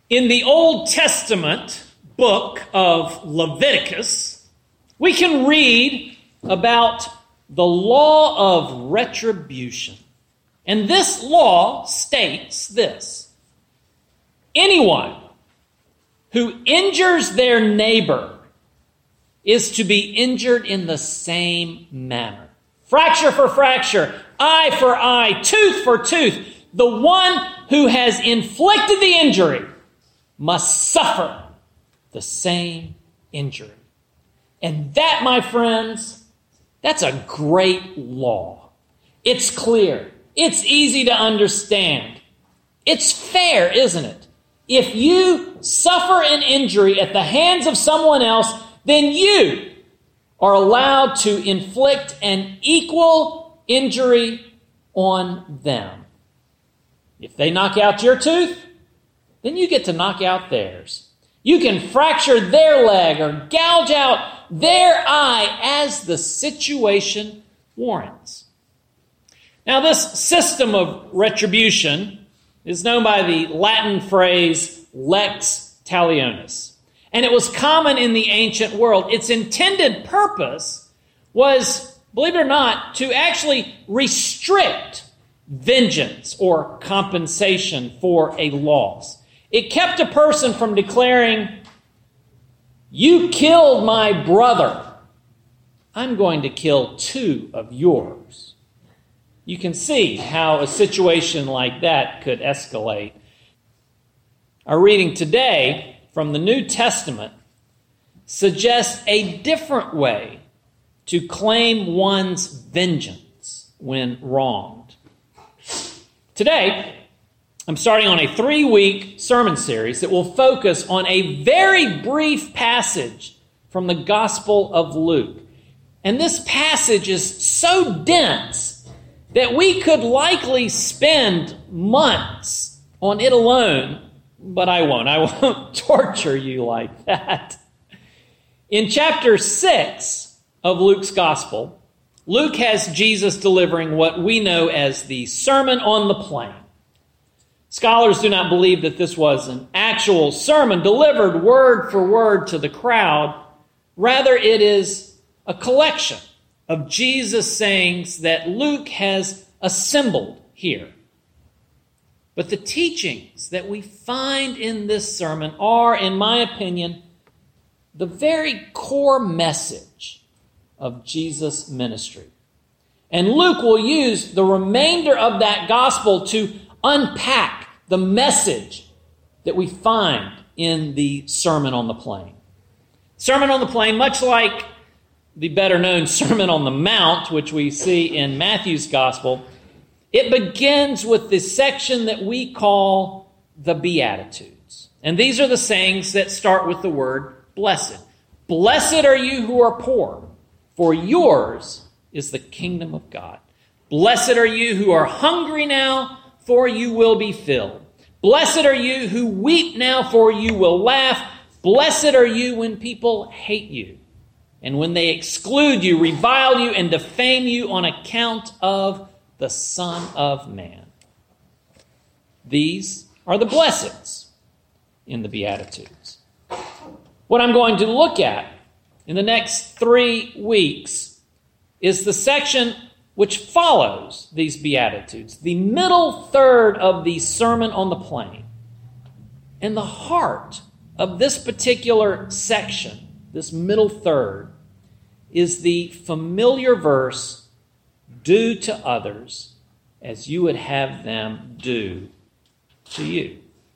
In the Old Testament book of Leviticus, we can read about the law of retribution. And this law states this: anyone who injures their neighbor is to be injured in the same manner. Fracture for fracture, eye for eye, tooth for tooth. The one who has inflicted the injury must suffer the same injury. And that, my friends, that's a great law. It's clear. It's easy to understand. It's fair, isn't it? If you suffer an injury at the hands of someone else, then you are allowed to inflict an equal injury on them. If they knock out your tooth, then you get to knock out theirs. You can fracture their leg or gouge out their eye as the situation warrants. Now, this system of retribution is known by the Latin phrase lex talionis, and it was common in the ancient world. Its intended purpose was, believe it or not, to actually restrict vengeance or compensation for a loss. It kept a person from declaring, "You killed my brother. I'm going to kill two of yours." You can see how a situation like that could escalate. Our reading today from the New Testament suggests a different way to claim one's vengeance when wronged. Today, I'm starting on a 3-week sermon series that will focus on a very brief passage from the Gospel of Luke. And this passage is so dense that we could likely spend months on it alone, but I won't. I won't torture you like that. In chapter 6 of Luke's Gospel, Luke has Jesus delivering what we know as the Sermon on the Plain. Scholars do not believe that this was an actual sermon delivered word for word to the crowd. Rather, it is a collection of Jesus' sayings that Luke has assembled here. But the teachings that we find in this sermon are, in my opinion, the very core message of Jesus' ministry. And Luke will use the remainder of that gospel to unpack the message that we find in the Sermon on the Plain. Sermon on the Plain, much like the better-known Sermon on the Mount, which we see in Matthew's Gospel, it begins with the section that we call the Beatitudes. And these are the sayings that start with the word blessed. Blessed are you who are poor, for yours is the kingdom of God. Blessed are you who are hungry now, for you will be filled. Blessed are you who weep now, for you will laugh. Blessed are you when people hate you, and when they exclude you, revile you, and defame you on account of the Son of Man. These are the blessings in the Beatitudes. What I'm going to look at in the next 3 weeks is the section which follows these Beatitudes, the middle third of the Sermon on the Plain. And the heart of this particular section, this middle third, is the familiar verse, "Do to others as you would have them do to you."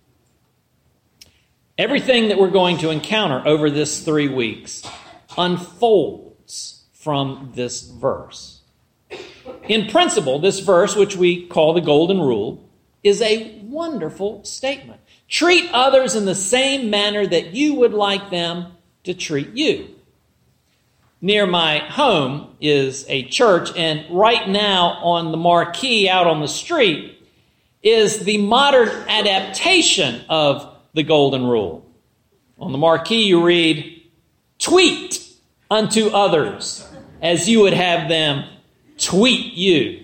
Everything that we're going to encounter over this 3 weeks unfolds from this verse. In principle, this verse, which we call the Golden Rule, is a wonderful statement. Treat others in the same manner that you would like them to treat you. Near my home is a church, and right now on the marquee out on the street is the modern adaptation of the Golden Rule. On the marquee you read, "Tweet unto others as you would have them tweet you."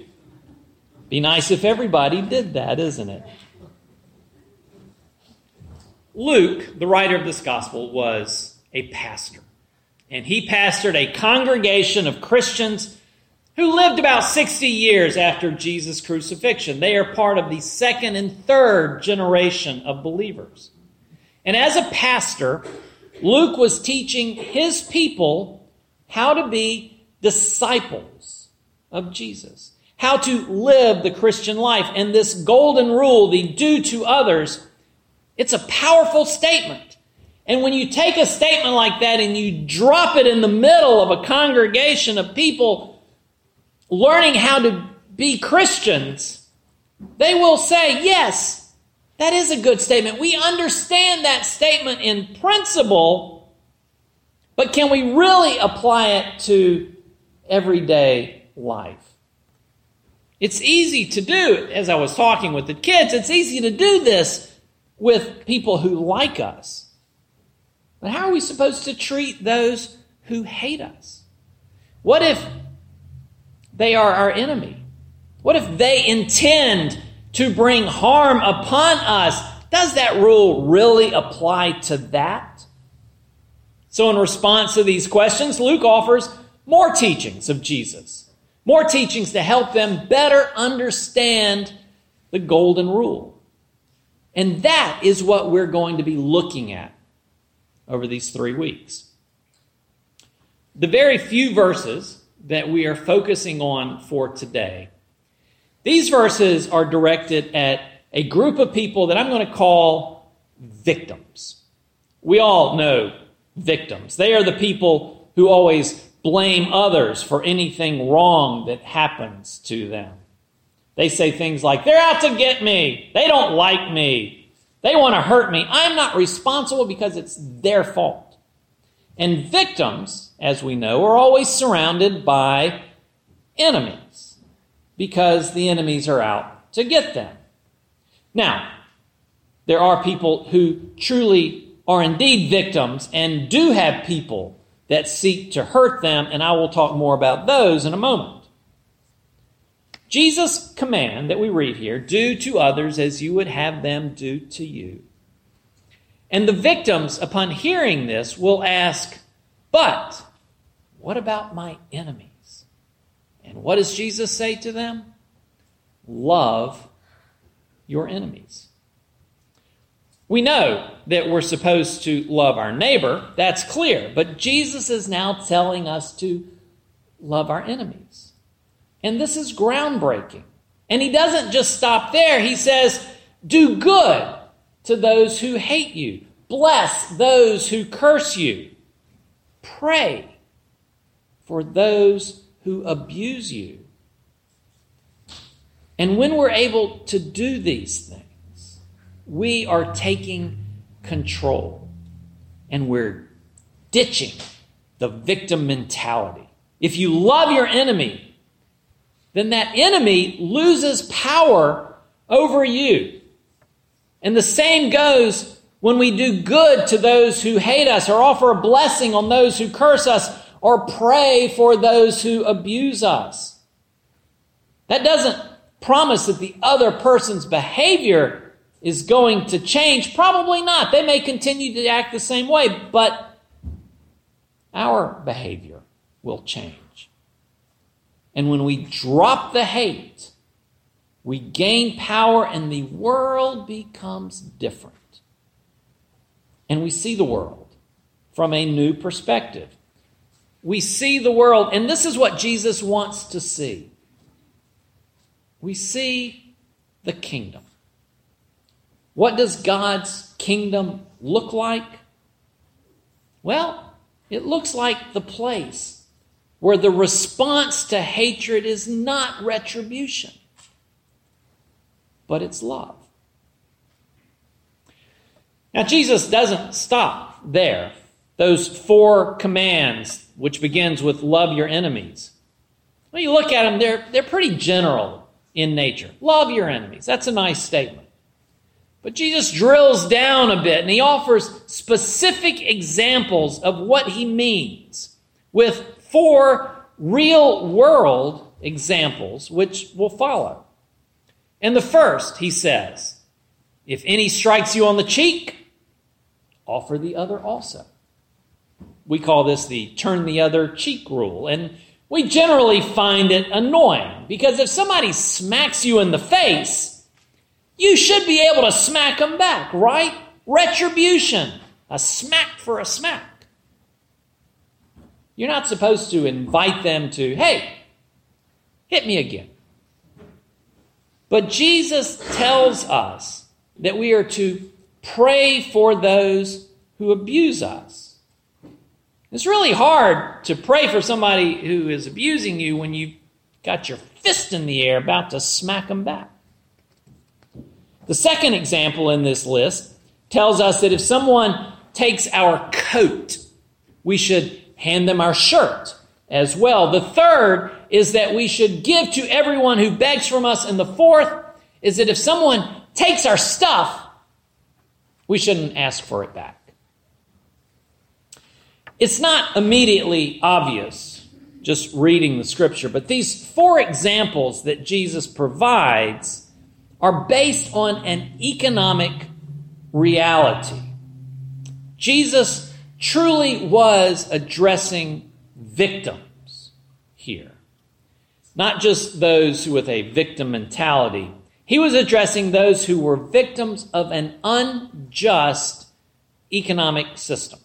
Be nice if everybody did that, isn't it? Luke, the writer of this gospel, was a pastor. And he pastored a congregation of Christians who lived about 60 years after Jesus' crucifixion. They are part of the second and third generation of believers. And as a pastor, Luke was teaching his people how to be disciples of Jesus, how to live the Christian life. And this golden rule, the do to others, it's a powerful statement. And when you take a statement like that and you drop it in the middle of a congregation of people learning how to be Christians, they will say, yes, that is a good statement. We understand that statement in principle, but can we really apply it to everyday life? It's easy to do, as I was talking with the kids, it's easy to do this with people who like us. But how are we supposed to treat those who hate us? What if they are our enemy? What if they intend to bring harm upon us? Does that rule really apply to that? So in response to these questions, Luke offers more teachings of Jesus, more teachings to help them better understand the golden rule. And that is what we're going to be looking at over these 3 weeks. The very few verses that we are focusing on for today, these verses are directed at a group of people that I'm going to call victims. We all know victims. They are the people who always blame others for anything wrong that happens to them. They say things like, they're out to get me. They don't like me. They want to hurt me. I'm not responsible because it's their fault. And victims, as we know, are always surrounded by enemies because the enemies are out to get them. Now, there are people who truly are indeed victims and do have people that seek to hurt them, and I will talk more about those in a moment. Jesus' command that we read here, do to others as you would have them do to you. And the victims, upon hearing this, will ask, but what about my enemies? And what does Jesus say to them? Love your enemies. We know that we're supposed to love our neighbor. That's clear. But Jesus is now telling us to love our enemies. And this is groundbreaking. And he doesn't just stop there. He says, do good to those who hate you. Bless those who curse you. Pray for those who abuse you. And when we're able to do these things, we are taking control. And we're ditching the victim mentality. If you love your enemy, then that enemy loses power over you. And the same goes when we do good to those who hate us, or offer a blessing on those who curse us, or pray for those who abuse us. That doesn't promise that the other person's behavior is going to change. Probably not. They may continue to act the same way, but our behavior will change. And when we drop the hate, we gain power and the world becomes different. And we see the world from a new perspective. We see the world, and this is what Jesus wants to see. We see the kingdom. What does God's kingdom look like? Well, it looks like the place where the response to hatred is not retribution, but it's love. Now, Jesus doesn't stop there. Those 4 commands, which begins with love your enemies. When you look at them, they're pretty general in nature. Love your enemies. That's a nice statement. But Jesus drills down a bit, and he offers specific examples of what he means with 4 real-world examples, which will follow. And the first, he says, if any strikes you on the cheek, offer the other also. We call this the turn the other cheek rule. And we generally find it annoying because if somebody smacks you in the face, you should be able to smack them back, right? Retribution. A smack for a smack. You're not supposed to invite them to, hey, hit me again. But Jesus tells us that we are to pray for those who abuse us. It's really hard to pray for somebody who is abusing you when you've got your fist in the air about to smack them back. The second example in this list tells us that if someone takes our coat, we should hand them our shirt as well. The third is that we should give to everyone who begs from us. And the fourth is that if someone takes our stuff, we shouldn't ask for it back. It's not immediately obvious just reading the scripture, but these four examples that Jesus provides are based on an economic reality. Jesus truly was addressing victims here. Not just those with a victim mentality. He was addressing those who were victims of an unjust economic system.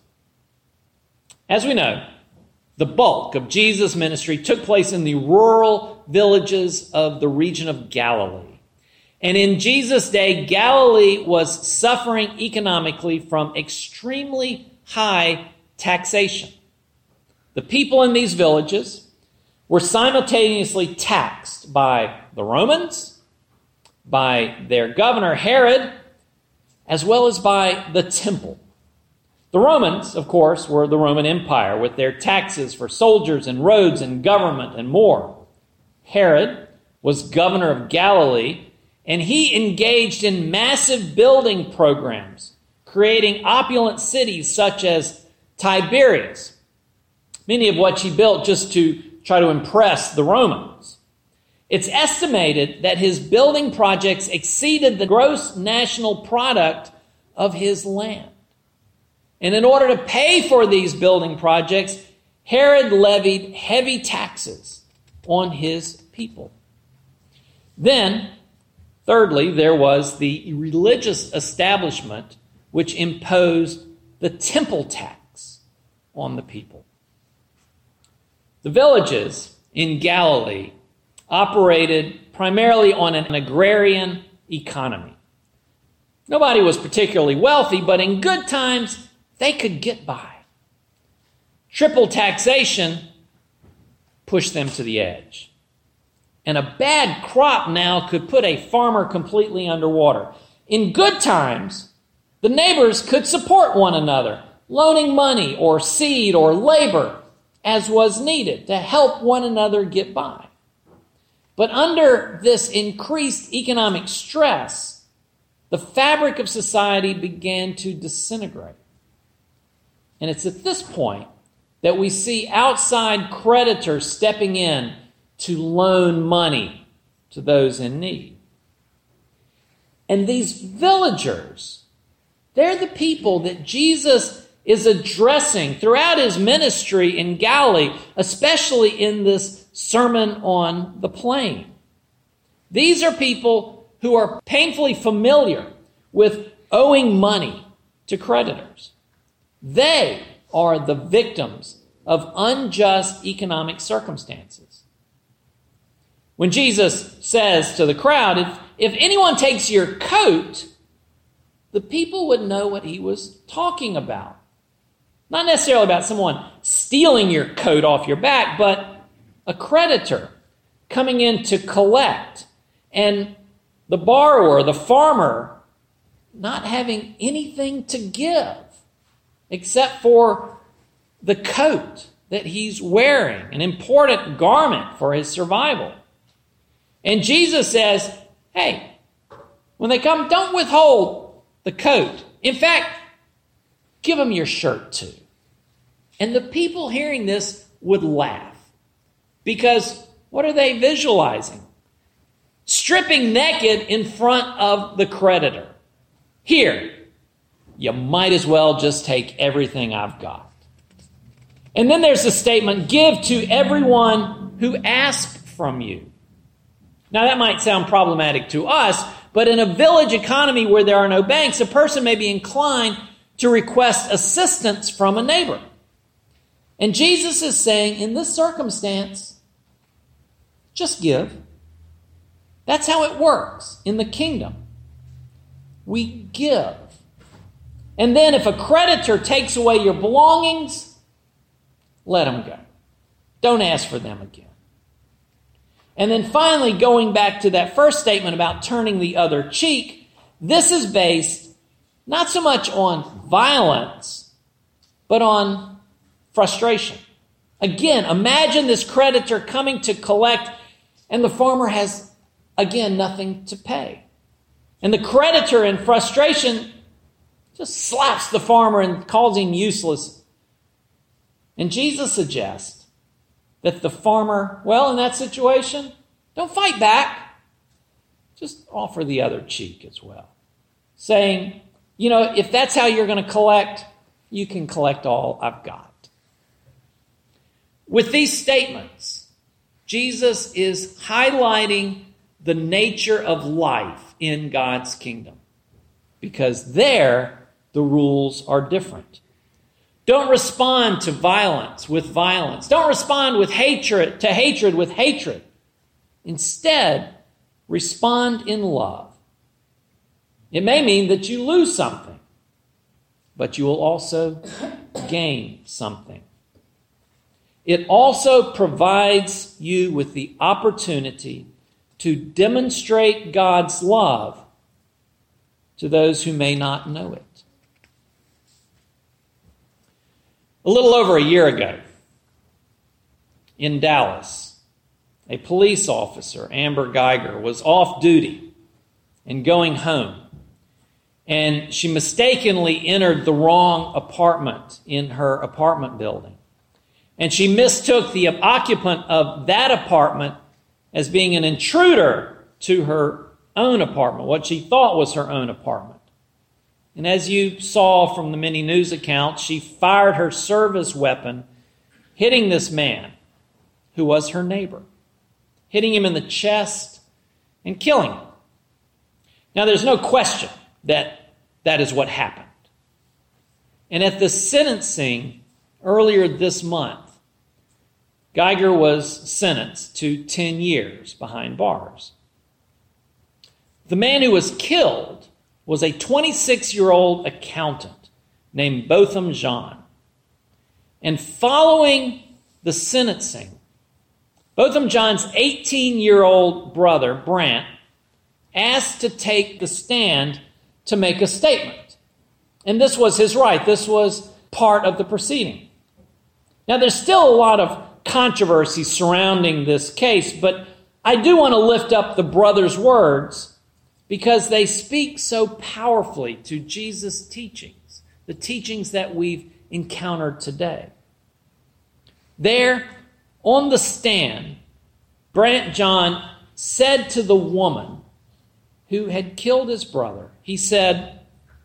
As we know, the bulk of Jesus' ministry took place in the rural villages of the region of Galilee. And in Jesus' day, Galilee was suffering economically from extremely high taxation. The people in these villages were simultaneously taxed by the Romans, by their governor Herod, as well as by the temple. The Romans, of course, were the Roman Empire with their taxes for soldiers and roads and government and more. Herod was governor of Galilee, and he engaged in massive building programs, creating opulent cities such as Tiberias, many of which he built just to try to impress the Romans. It's estimated that his building projects exceeded the gross national product of his land. And in order to pay for these building projects, Herod levied heavy taxes on his people. Then, thirdly, there was the religious establishment which imposed the temple tax on the people. The villages in Galilee operated primarily on an agrarian economy. Nobody was particularly wealthy, but in good times, they could get by. Triple taxation pushed them to the edge. And a bad crop now could put a farmer completely underwater. In good times, the neighbors could support one another, loaning money or seed or labor as was needed to help one another get by. But under this increased economic stress, the fabric of society began to disintegrate. And it's at this point that we see outside creditors stepping in to loan money to those in need. And these villagers, they're the people that Jesus is addressing throughout his ministry in Galilee, especially in this Sermon on the Plain. These are people who are painfully familiar with owing money to creditors. They are the victims of unjust economic circumstances. When Jesus says to the crowd, if anyone takes your coat, the people would know what he was talking about. Not necessarily about someone stealing your coat off your back, but a creditor coming in to collect, and the borrower, the farmer, not having anything to give except for the coat that he's wearing, an important garment for his survival. And Jesus says, hey, when they come, don't withhold the coat. In fact, give them your shirt too. And the people hearing this would laugh. Because what are they visualizing? Stripping naked in front of the creditor. Here, you might as well just take everything I've got. And then there's the statement, give to everyone who asks from you. Now that might sound problematic to us, but in a village economy where there are no banks, a person may be inclined to request assistance from a neighbor. And Jesus is saying, in this circumstance, just give. That's how it works in the kingdom. We give. And then if a creditor takes away your belongings, let them go. Don't ask for them again. And then finally, going back to that first statement about turning the other cheek, this is based not so much on violence, but on frustration. Again, imagine this creditor coming to collect, and the farmer has, again, nothing to pay. And the creditor, in frustration, just slaps the farmer and calls him useless. And Jesus suggests that the farmer, well, in that situation, don't fight back. Just offer the other cheek as well. Saying, if that's how you're going to collect, you can collect all I've got. With these statements, Jesus is highlighting the nature of life in God's kingdom. Because there, the rules are different. Don't respond to violence with violence. Don't respond with hatred with hatred. Instead, respond in love. It may mean that you lose something, but you will also gain something. It also provides you with the opportunity to demonstrate God's love to those who may not know it. A little over a year ago, in Dallas, a police officer, Amber Geiger, was off duty and going home. And she mistakenly entered the wrong apartment in her apartment building. And she mistook the occupant of that apartment as being an intruder to her own apartment, what she thought was her own apartment. And as you saw from the many news accounts, she fired her service weapon, hitting this man who was her neighbor, hitting him in the chest and killing him. Now, there's no question that is what happened. And at the sentencing earlier this month, Geiger was sentenced to 10 years behind bars. The man who was killed was a 26-year-old accountant named Botham Jean. And following the sentencing, Botham Jean's 18-year-old brother, Brant, asked to take the stand to make a statement. And this was his right. This was part of the proceeding. Now, there's still a lot of controversy surrounding this case, but I do want to lift up the brother's words because they speak so powerfully to Jesus' teachings, the teachings that we've encountered today. There, on the stand, Brant John said to the woman who had killed his brother, he said,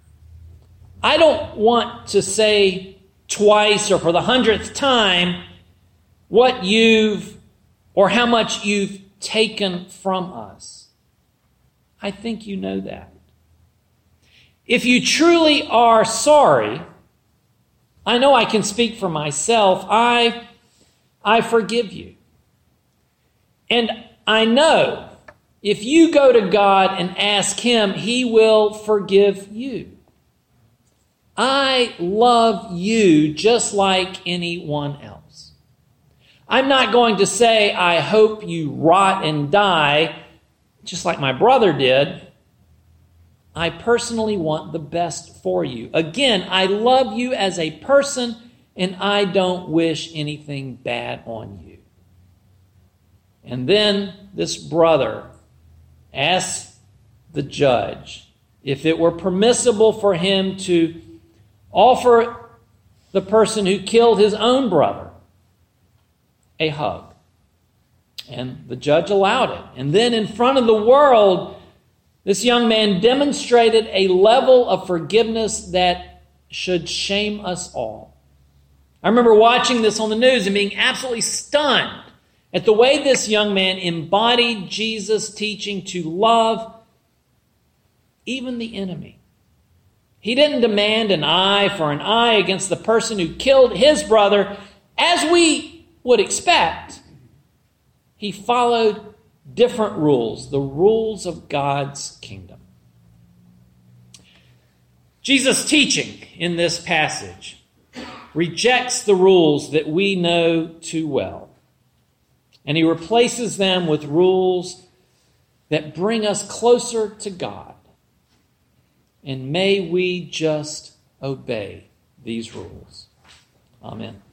I don't want to say twice or for the 100th time what you've or how much you've taken from us. I think you know that. If you truly are sorry, I know I can speak for myself. I forgive you. And I know if you go to God and ask Him, He will forgive you. I love you just like anyone else. I'm not going to say, I hope you rot and die, just like my brother did. I personally want the best for you. Again, I love you as a person, and I don't wish anything bad on you. And then this brother asked the judge if it were permissible for him to offer the person who killed his own brother a hug. And the judge allowed it. And then in front of the world, This young man demonstrated a level of forgiveness that should shame us all. I remember watching this on the news and being absolutely stunned at the way this young man embodied Jesus' teaching to love even the enemy. He didn't demand an eye for an eye against the person who killed his brother, as we would expect. He followed different rules, the rules of God's kingdom. Jesus' teaching in this passage rejects the rules that we know too well, and he replaces them with rules that bring us closer to God. And may we just obey these rules. Amen.